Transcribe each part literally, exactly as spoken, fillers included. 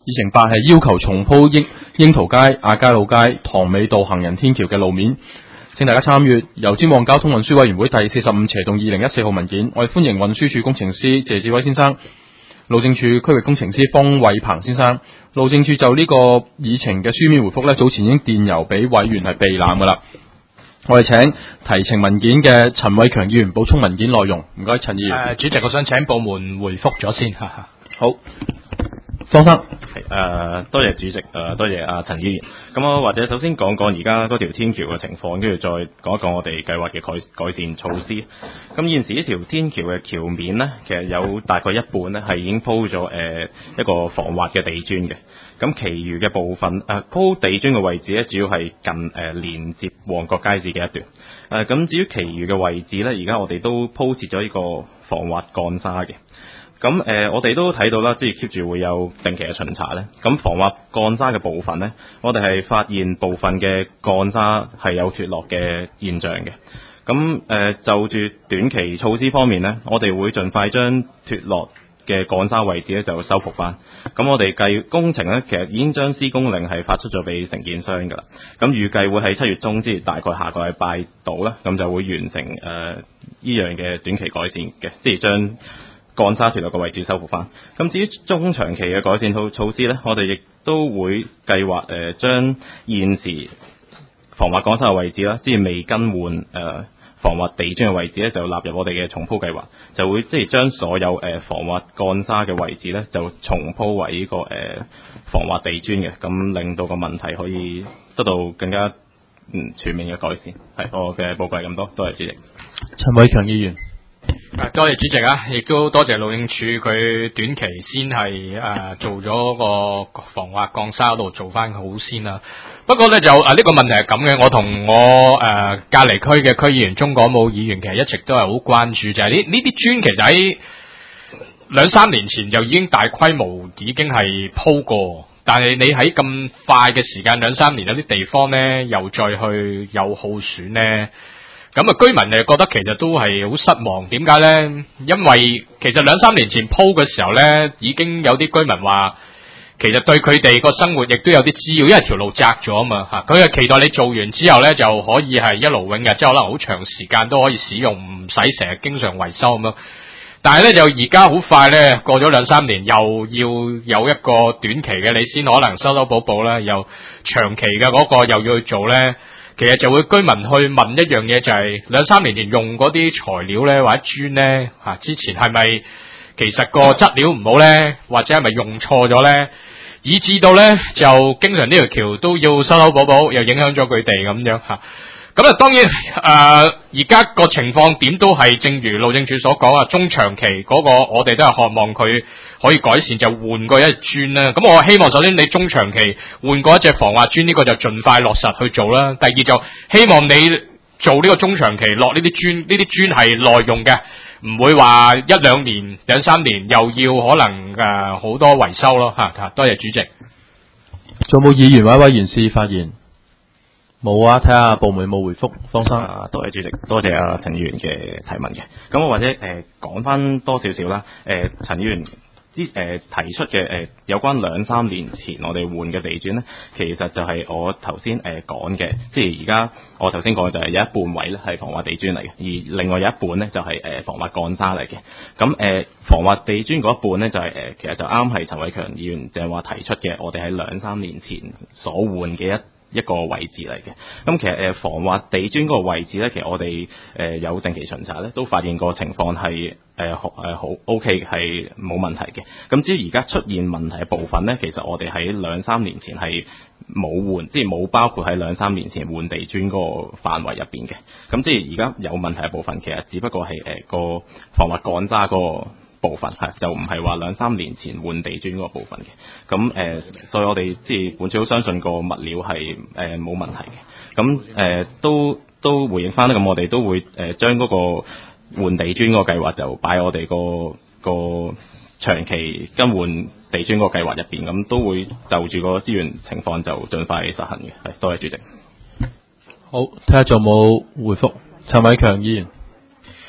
議程八係要求重鋪櫻櫻桃街、亞皆老街、塘尾道行人天橋嘅路面，請大家參與。由尖旺交通運輸委員會第四十五斜洞二零一四號文件，我哋歡迎運輸署工程師謝志威先生、路政署區域工程師方偉鵬先生。路政署就呢個議程嘅書面回覆呢，早前已經電郵俾委員係備覽噶啦。我哋請提呈文件嘅陳偉強議員補充文件內容。唔該，陳議員。 呃、主席，我想請部門回覆咗先。哈哈好。方生， 誒、呃，多謝主席，誒、呃，多謝阿陳議員。咁我或者首先講講而家嗰條天橋嘅情況，跟住再講一講我哋計劃嘅改改善措施。咁現時呢條天橋嘅橋面呢，其實有大概一半呢係已經鋪咗誒一個防滑嘅地磚嘅。咁其餘嘅部分誒鋪地磚嘅位置呢，主要係近誒、呃、連接旺角街市嘅一段。誒、呃，咁至於其餘嘅位置呢，而家我哋都鋪設咗呢個防滑鋼沙嘅。咁誒、呃，我哋都睇到啦，即係 keep 住會有定期嘅巡查咧。咁防滑鋼沙嘅部分咧，我哋係發現部分嘅鋼沙係有脫落嘅現象嘅。咁誒、呃，就住短期措施方面咧，我哋會盡快將脫落嘅鋼沙位置咧就修復翻。咁我哋計工程咧，其實已經將施工令係發出咗俾承建商㗎啦。咁預計會喺七月中，即係大概下個禮拜到啦，咁就會完成誒呢、呃、樣嘅短期改善嘅，即係將鋼沙脫落嘅位置修復翻。咁至於中長期嘅改善措措施呢，我哋亦都會計劃誒將現時防滑鋼沙嘅位置啦，即係未更換誒、呃、防滑地磚嘅位置呢，就納入我哋嘅重鋪計劃，就會即係將所有誒、呃、防滑鋼沙嘅位置呢，就重鋪為呢、這個誒、呃、防滑地磚嘅，咁令到個問題可以得到更加嗯全面嘅改善。係我嘅報告係咁多，多謝主席。 陳偉強議員。 啊，多謝主席啊，亦都多謝路政署佢短期先係誒、呃、做咗個防滑鋼沙嗰度做翻好先啦。不過咧就啊呢、這個問題係咁嘅，我同我誒、呃、隔離區嘅區議員鍾港武議員其實一直都係好關注，就係呢呢啲磚其實喺兩三年前就已經大規模已經係鋪過，但係你喺咁快嘅時間兩三年有啲地方咧又再去有耗損咧。咁啊，居民誒覺得其實都係好失望，點解呢？因為其實兩三年前鋪嘅時候呢，已經有啲居民話，其實對佢哋個生活亦都有啲滋擾，因為條路窄咗啊嘛嚇。佢係期待你做完之後呢，就可以係一勞永逸，即係可能好長時間都可以使用，唔使成日經常維修咁樣。但係呢，就而家好快呢，過咗兩三年，又要有一個短期嘅，你先可能修修補補啦，又長期嘅嗰個又要去做呢。其實就會居民去問一樣嘢，就係兩三年前用嗰啲材料咧，或者磚咧，吓之前係咪其實個質料唔好咧，或者係咪用錯咗咧，以致到咧就經常呢條橋都要修修補補，又影響咗佢哋咁樣吓。咁啊，當然誒，而家個情況點都係正如路政署所講啊，中長期嗰個我哋都係渴望佢可以改善，就換過一隻磚啦。咁我希望首先你中長期換過一隻防滑磚，呢個就盡快落實去做啦。第二就希望你做呢個中長期落呢啲磚，呢啲磚係耐用嘅，唔會話一兩年、兩三年又要可能誒好多維修咯吓。多謝主席。 仲有冇議員或者委員示發言？冇啊，睇下部門有冇回覆。方生， 啊，多謝主席，多謝阿陳議員嘅提問嘅。咁我或者誒講翻多少少啦。誒、呃，陳議員之誒、呃、提出嘅誒、呃、有關兩三年前我哋換嘅地磚咧，其實就係我頭先誒講嘅，即係而家我頭先講嘅就係有一半位咧係防滑地磚嚟嘅，而另外有一半咧就係、是、誒、呃、防滑鋼沙嚟嘅。咁誒、呃、防滑地磚嗰一半咧就係、是、誒、呃、其實就啱係陳偉強議員就係話提出嘅，我哋喺兩三年前所換嘅一一個位置嚟嘅。咁其實誒防滑地磚嗰個位置咧，其實我哋誒、呃、有定期巡查咧，都發現個情況係誒誒好 OK 嘅，係冇問題嘅。咁至於而家出現問題嘅部分咧，其實我哋喺兩三年前係冇換，即係冇包括喺兩三年前換地磚嗰個範圍入邊嘅。咁即係而家有問題嘅部分，其實只不過係誒、呃、個防滑鋼渣嗰個部分係，就唔係話兩三年前換地磚嗰個部分嘅。咁誒、呃，所以我哋即係本署都相信個物料係誒冇問題嘅。咁誒、呃、都都回應翻啦。咁我哋都會誒將嗰個換地磚嗰個計劃就擺我哋個個長期更換地磚嗰個計劃入邊。咁都會就住個資源情況就盡快實行嘅。係，多謝主席。 好，睇下仲有冇回覆。陳偉強議員。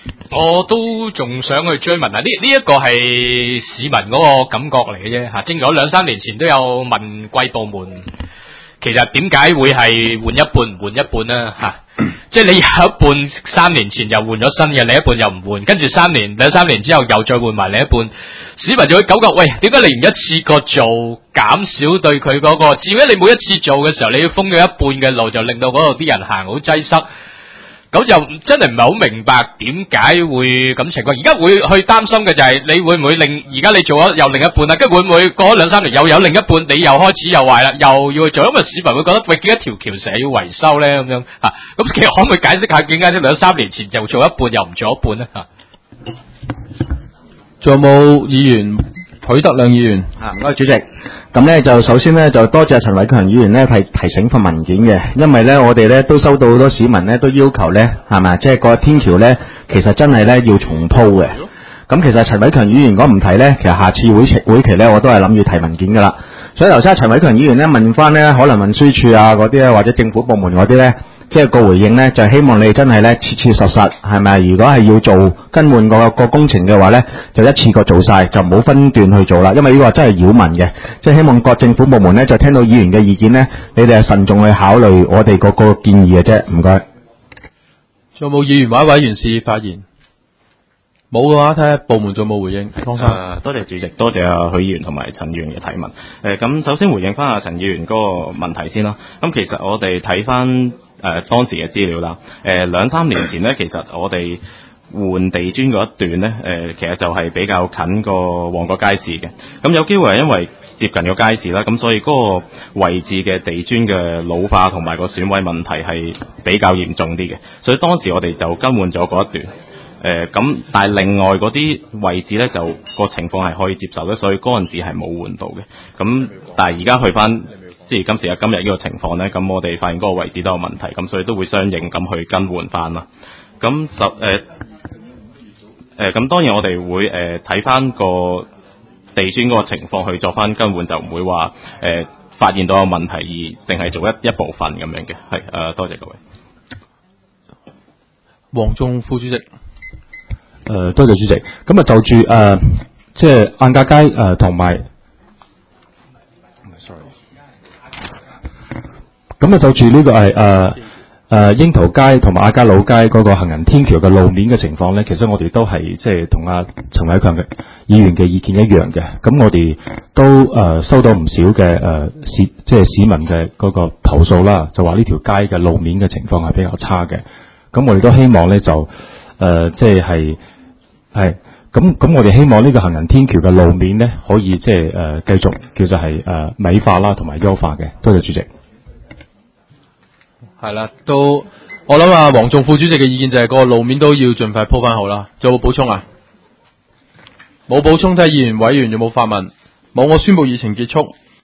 我都仲想去追問啊！呢呢一個係市民嗰個感覺嚟嘅啫嚇，正如我兩三年前都有問貴部門，其實點解會係換一半唔換一半呢？嚇、啊？即係你有一半三年前又換咗新嘅，另一半又唔換，跟住三年兩三年之後又再換埋另一半，市民就會感覺喂，點解你唔一次過做，減少對佢嗰、嗰個？至於你每一次做嘅時候，你要封咗一半嘅路，就令到嗰度啲人行好擠塞。咁就真係唔係好明白點解會咁情況，而家會去擔心嘅就係你會唔會令而家你做咗又另一半啦，跟住會唔會過咗兩三年又有另一半，你又開始又壞啦，又要去做，因為市民會覺得喂，幾多條橋成日要維修咧咁樣嚇，咁、啊、其實可唔可以解釋下點解呢兩三年前就做一半又唔做一半咧嚇？ 仲、啊、有冇議員？許德亮議員啊，唔該主席。咁咧就首先咧就多謝陳偉強議員咧提提醒份文件嘅，因為咧我哋咧都收到好多市民咧都要求咧係咪，即係個天橋咧其實真係咧要重鋪嘅。咁其實陳偉強議員如果唔提咧，其實下次會期會期咧我都係諗住提文件噶啦。所以頭先陳偉強議員咧問翻咧，可能運輸處啊嗰啲咧或者政府部門嗰啲咧。即係個回應咧，就係、希望你真係咧切切實實，係咪？如果係要做更換個個工程嘅話咧，就一次過做晒，就唔好分段去做啦。因為呢個真係擾民嘅，即係希望各政府部門咧就聽到議員嘅意見咧，你哋係慎重去考慮我哋嗰個建議嘅啫。唔該。 仲有冇議員或者委員士發言？冇嘅話，睇下部門仲有冇回應。方生、 呃，多謝主席，多謝阿許議員同埋陳議員嘅提問。誒、呃，咁首先回應翻阿陳議員嗰個問題先啦。咁其實我哋睇翻。誒、呃、當時嘅資料啦，誒、呃、兩三年前咧，其實我哋換地磚嗰一段咧，誒、呃、其實就係比較近個旺角街市嘅。咁有機會係因為接近個街市啦，咁所以嗰個位置嘅地磚嘅老化同埋個損毀問題係比較嚴重啲嘅。所以當時我哋就更換咗嗰一段。誒、呃、咁，但係另外嗰啲位置咧，就個情況係可以接受嘅，所以嗰陣時係冇換到嘅。咁但係而家去翻。即係今時啊今日呢個情況咧，咁我哋發現嗰個位置都有問題，咁所以都會相應咁去更換翻啦。咁十誒誒咁當然我哋會誒睇翻個地磚嗰個情況去作翻更換，就唔會話誒、呃、發現到有問題而淨係做一一部分咁樣嘅。係誒、呃、多謝各位。 黃仲副主席，誒、 呃、多謝主席。咁啊就住誒、呃、即係晏架街誒同埋。呃咁啊，就住呢個係誒誒櫻桃街同埋亞皆老街嗰個行人天橋嘅路面嘅情況咧，其實我哋都係即係同阿陳偉強嘅議員嘅意見一樣嘅。咁我哋都誒、呃、收到唔少嘅誒、呃、市即係市民嘅嗰個投訴啦，就話呢條街嘅路面嘅情況係比較差嘅。咁我哋都希望咧就誒、呃、即係係係咁咁，我哋希望呢個行人天橋嘅路面咧可以即係誒繼續叫做係誒、呃、美化啦同埋優化嘅。多謝主席。 係啦，都我諗啊，黃仲副主席嘅意見就係個路面都要盡快鋪翻好啦。仲有冇補充啊？冇補充，睇議員委員有冇發問？冇，我宣布議程結束。